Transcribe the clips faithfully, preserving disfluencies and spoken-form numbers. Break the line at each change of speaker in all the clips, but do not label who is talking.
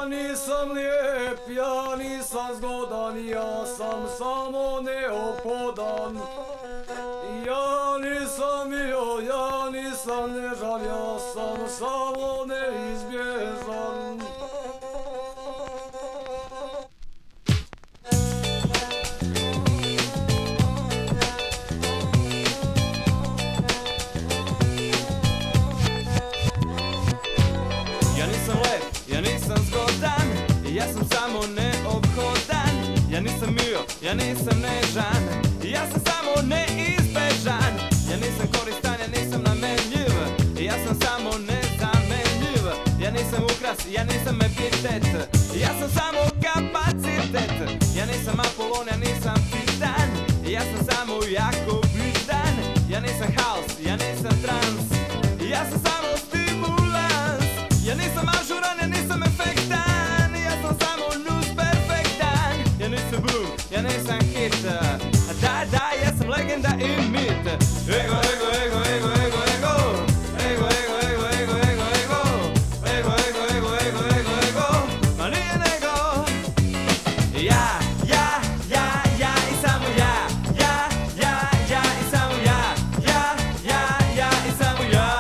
nisam lijep, ja nisam zgodan, ja sam samo neophodan. Ja nisam mio, ja nisam nežan, ja sam samo neizbježan.
Ja nisam lep, ja nisam zgodan, ja sam samo neophodan. Ja nisam mio, ja nisam nežan, ja sam samo neizbežan. Ja nisam koristan, ja nisam namenljiv, ja sam samo nezamenljiv. Ja nisam ukras, ja nisam epitet, ja sam samo kapacitet. Ja nisam Apolon, ja nisam Titan, ja sam samo jako bitan. Ja nisam haos, ja nisam trans, ja sam samo stimulans. Ja nisam ažuran, ja nisam efektan, ja sam samo nus perfektan. Ja nisam boom, ja nisam hit, da, da, ja sam legenda i mit. Ego, ego, ego, ego, ego, ego. Ego, ego, ego, ego, ego, ego. Ego, ego, ego, ego, ego, ego. Ma nije nego. Ja, ja, ja, ja i samo ja. Ja, ja, ja i samo ja. Ja, ja, ja i samo ja.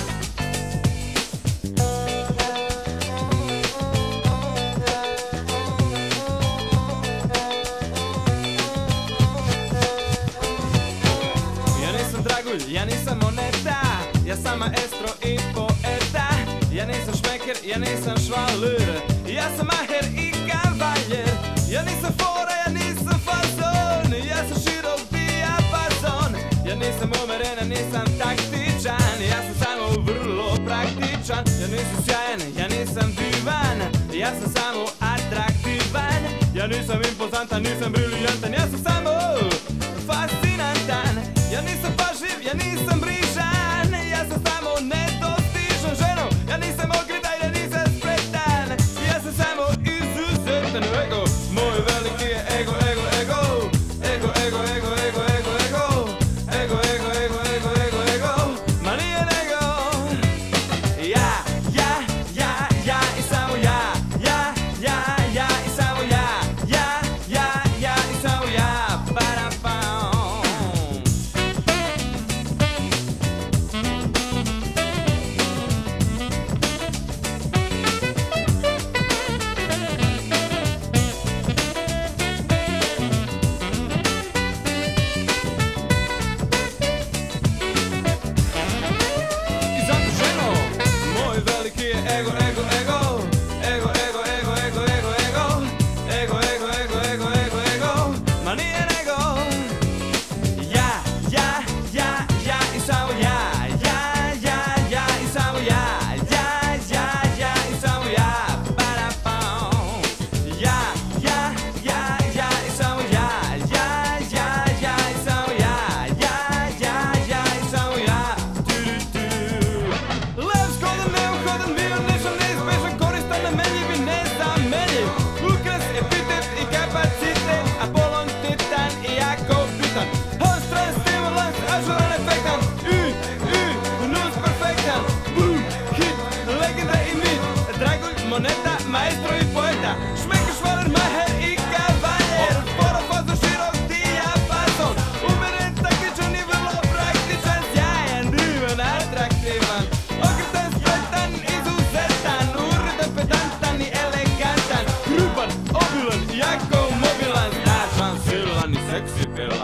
Ja nisam dragulj, ja nisam moneta, ja sam maestro i poeta. Ja nisam šmeker, ja nisam švaler, ja sam maher i kavaljer. Ja nisam fora, ja nisam fazon, ja sam širok dijapazon. Ja nisam umeren, ja nisam taktičan, ja sam samo vrlo praktičan. Ja nisam sjajan, ja nisam divan, ja sam samo atraktivan. Ja nisam impozantan, nisam briljantan, ja sam samo fascinantan. Ja nisam pažljiv, ja nisam brižan, ja sam samo nedostižan. Ženo, ja nisam ogledaj, ja nisam spretan, ja sam samo izuzetan. Ego, moj veliki je ego, ego, ego. Ego, ego, ego, ego, ego, ego. Ego, ego, ego, ego, ego, ego. Ma nije nego. Ja, ja, ja, ja i samo ja. Ja, ja, ja i samo ja. Ja, ja, ja i samo ja. Parapam. I zato ženo, moj veliki je ego, ego, ego. Ego, ego, ego, ego, ego, ego. Ego, ego, ego, ego, ego, ego. Ma nije nego. Ja, ja, ja, ja i samo ja. Ja, ja, ja i samo ja. Ja, ja, ja i samo ja. Parapam. Ja, ja, ja, ja i samo ja. Ja, ja, ja i samo ja. Ja, ja, ja i samo ja. Lev zgodan, neophodan, bio nisam neizbežan, koristan, namenljiv i nezamenljiv. Ukras, epitet i kapacitet, Apolon, Titan i jako bitan. Host, trans, stimulans, ažuran, efektan, i, i, nus perfektan. Boom, hit, legenda i mit, dragulj, moneta, maestro i poeta. Šmeker, švaler, maher i kavaljer, fora, fazon, širok dijapazon. Umeren, taktičan i vrlo praktičan, sjajan, divan, atraktivan. Okretan, spretan, izuzetan, uredan, pedantan i elegantan. Hruban, obilan, jako mobilan, snažan, silan i seksi pilan.